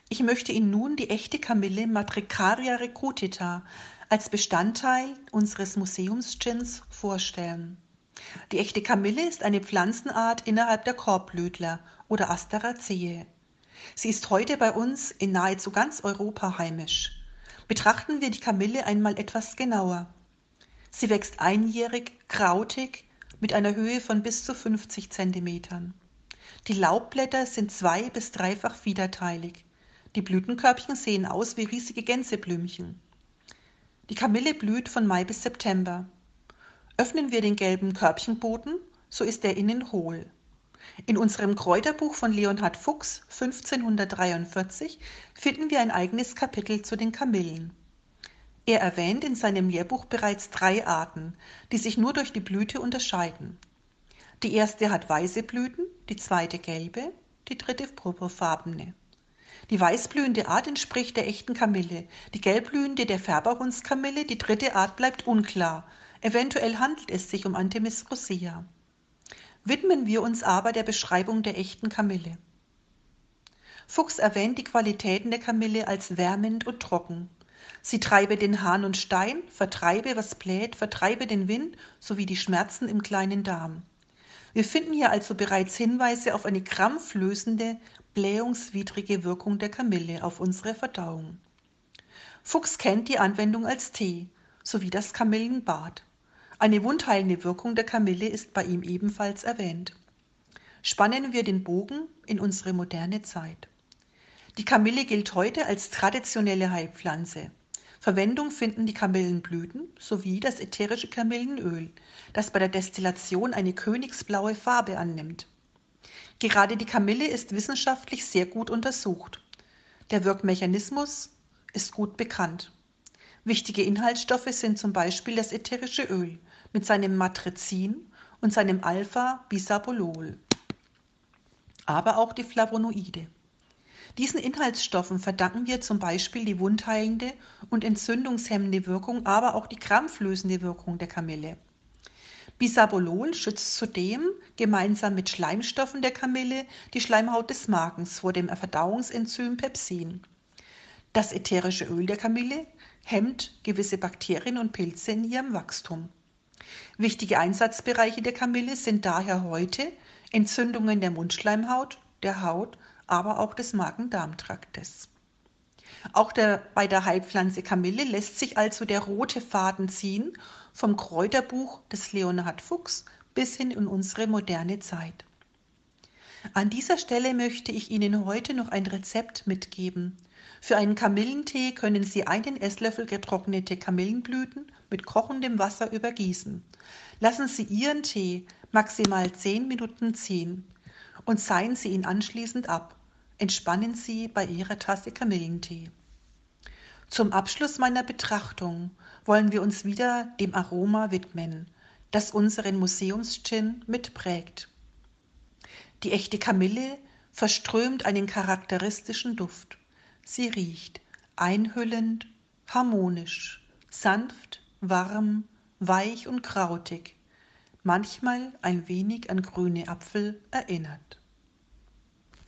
Ich möchte Ihnen nun die echte Kamille Matricaria recutita als Bestandteil unseres Museumsgins vorstellen. Die echte Kamille ist eine Pflanzenart innerhalb der Korbblütler oder Asteraceae. Sie ist heute bei uns in nahezu ganz Europa heimisch. Betrachten wir die Kamille einmal etwas genauer. Sie wächst einjährig, krautig, mit einer Höhe von bis zu 50 Zentimetern. Die Laubblätter sind zwei- bis dreifach fiederteilig. Die Blütenkörbchen sehen aus wie riesige Gänseblümchen. Die Kamille blüht von Mai bis September. Öffnen wir den gelben Körbchenboden, so ist er innen hohl. In unserem Kräuterbuch von Leonhard Fuchs 1543 finden wir ein eigenes Kapitel zu den Kamillen. Er erwähnt in seinem Lehrbuch bereits 3 Arten, die sich nur durch die Blüte unterscheiden. Die erste hat weiße Blüten, die zweite gelbe, die dritte purpurfarbene. Die weißblühende Art entspricht der echten Kamille, die gelbblühende der Färberhundskamille, die dritte Art bleibt unklar. Eventuell handelt es sich um Artemis rosea. Widmen wir uns aber der Beschreibung der echten Kamille. Fuchs erwähnt die Qualitäten der Kamille als wärmend und trocken. Sie treibe den Hahn und Stein, vertreibe, was bläht, vertreibe den Wind sowie die Schmerzen im kleinen Darm. Wir finden hier also bereits Hinweise auf eine krampflösende, blähungswidrige Wirkung der Kamille auf unsere Verdauung. Fuchs kennt die Anwendung als Tee sowie das Kamillenbad. Eine wundheilende Wirkung der Kamille ist bei ihm ebenfalls erwähnt. Spannen wir den Bogen in unsere moderne Zeit. Die Kamille gilt heute als traditionelle Heilpflanze. Verwendung finden die Kamillenblüten sowie das ätherische Kamillenöl, das bei der Destillation eine königsblaue Farbe annimmt. Gerade die Kamille ist wissenschaftlich sehr gut untersucht. Der Wirkmechanismus ist gut bekannt. Wichtige Inhaltsstoffe sind zum Beispiel das ätherische Öl mit seinem Matrizin und seinem Alpha-Bisabolol, aber auch die Flavonoide. Diesen Inhaltsstoffen verdanken wir zum Beispiel die wundheilende und entzündungshemmende Wirkung, aber auch die krampflösende Wirkung der Kamille. Bisabolol schützt zudem gemeinsam mit Schleimstoffen der Kamille die Schleimhaut des Magens vor dem Verdauungsenzym Pepsin. Das ätherische Öl der Kamille hemmt gewisse Bakterien und Pilze in ihrem Wachstum. Wichtige Einsatzbereiche der Kamille sind daher heute Entzündungen der Mundschleimhaut, der Haut, aber auch des Magen-Darm-Traktes. Auch bei der Heilpflanze Kamille lässt sich also der rote Faden ziehen, vom Kräuterbuch des Leonhard Fuchs bis hin in unsere moderne Zeit. An dieser Stelle möchte ich Ihnen heute noch ein Rezept mitgeben. Für einen Kamillentee können Sie einen Esslöffel getrocknete Kamillenblüten mit kochendem Wasser übergießen. Lassen Sie Ihren Tee maximal 10 Minuten ziehen und seien Sie ihn anschließend ab. Entspannen Sie bei Ihrer Tasse Kamillentee. Zum Abschluss meiner Betrachtung wollen wir uns wieder dem Aroma widmen, das unseren Museumsgin mitprägt. Die echte Kamille verströmt einen charakteristischen Duft. Sie riecht einhüllend, harmonisch, sanft, warm, weich und krautig, manchmal ein wenig an grüne Apfel erinnert.